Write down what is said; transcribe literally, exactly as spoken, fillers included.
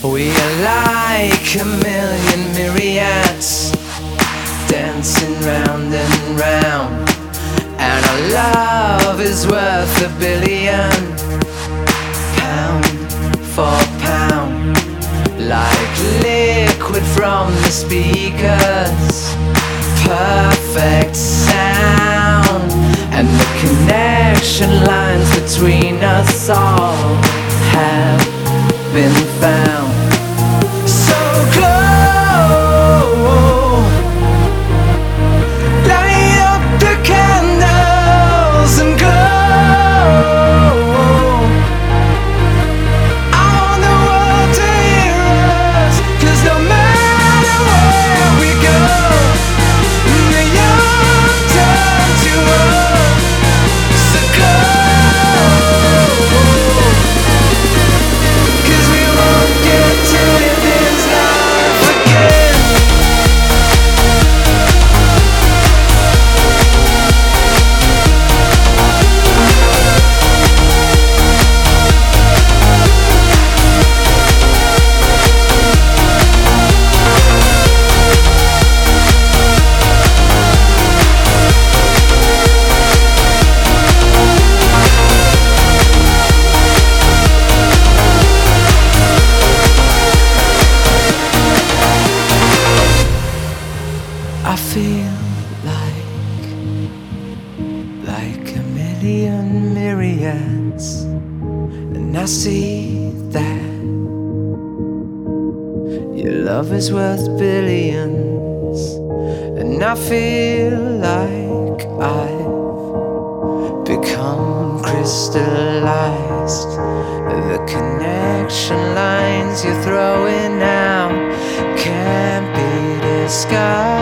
We are like a million myriads dancing round and round, and our love is worth a billion, pound for pound, like liquid from the speakers, perfect sound, and the connection lines between us all have been found. So glow, light up the candles and glow. I want the world to hear us, 'cause no matter where we go, the young turn to old. So glow, 'cause we won't get to live this life again. I feel like, like a million myriads, and I see that your love is worth billions, and I feel like I've become crystallized. The connection lines you're throwing out can't be disguised.